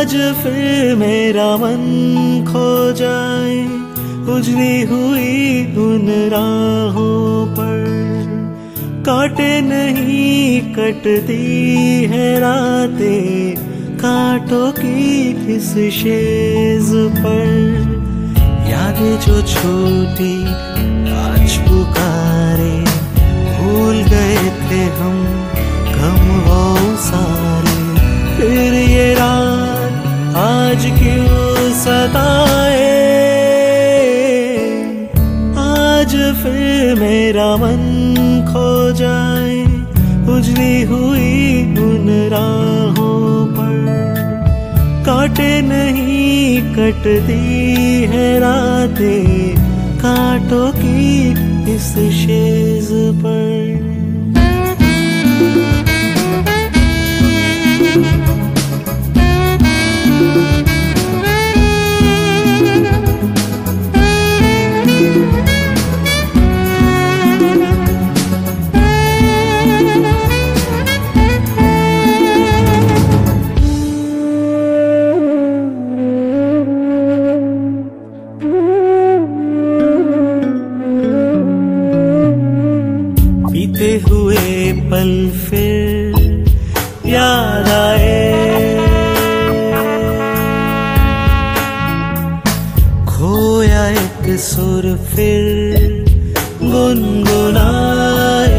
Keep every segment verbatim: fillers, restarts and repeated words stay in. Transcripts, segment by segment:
आज फिर मेरा मन खो जाए उजली हुई उन राहों पर, काटे नहीं कटती है रातें कांटों की इस शेज पर। यादें जो छोटी आज पुकारे, भूल गए थे हम गम वो सारे, फिर ये रात आज क्यों सताए। आज फिर मेरा मन खो जाए उजली हुई उन राहों पर, काटे नहीं कटती है रातें कांटों की इस शेज पर। बीते हुए पल फिर याद आए, खोया एक सुर फिर गुनगुनाए।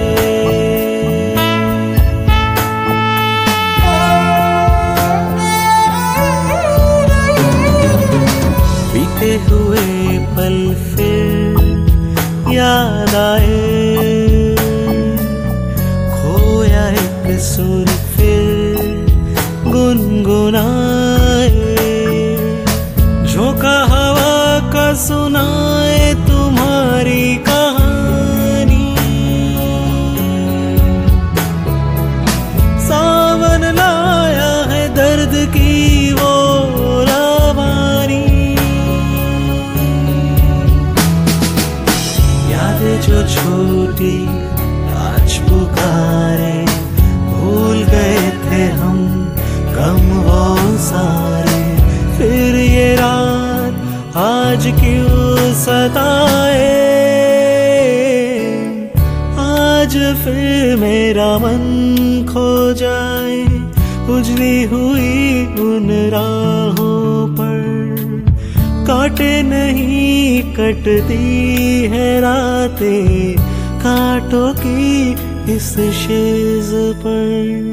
बीते हुए पल फिर याद आए, सुर फिर गुनगुनाए। झोंका हवा का सुनाए तुम्हारी कहानी, सावन लाया है दर्द की वो रवानी। यादें जो छोटी आज पुकारे, भूल गए थे हम गम वो सारे, फिर ये रात आज क्यों सताए। आज फिर मेरा मन खो जाए उजली हुई उन राहों पर, काटे नहीं कटती है रातें कांटों की इस शेज पर।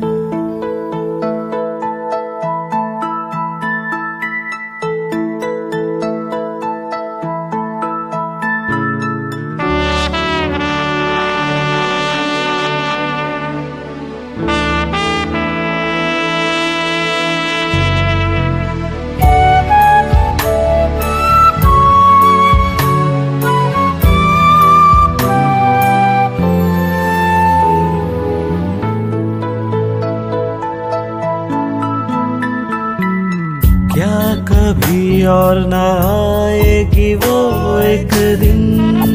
क्या कभी और न आएगी वो एक दिन,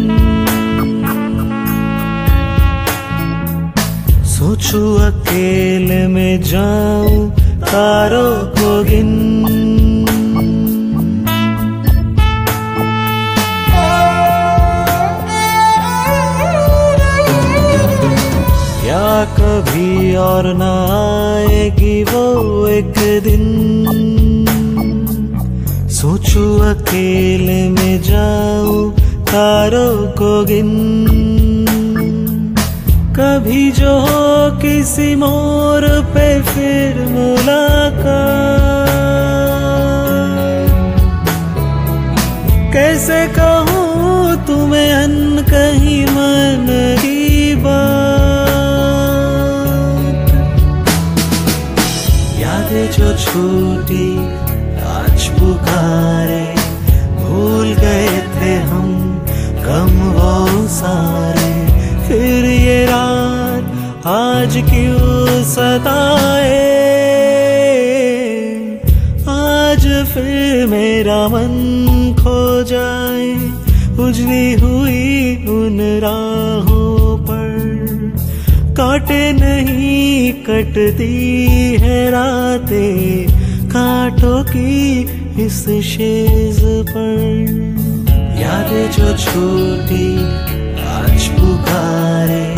सोचूं अकेले में जाऊं तारों को गिन। क्या कभी और न आएगी वो एक दिन, सोचूं अकेले में जाऊं तारों को गिन। कभी जो हो किसी मोड़ पे फिर मुलाकात, कैसे कहूँ तुम्हें अनकही मन की बात। यादें जो छोटी आज पुकारे, भूल गए थे हम गम वो सारे, फिर ये रात आज क्यों सताए। आज फिर मेरा मन खो जाए उजली हुई उन राहों पर, काटे नहीं कटती है रातें कांटों की इस शेज पर, यादें जो छोटी आज पुकारे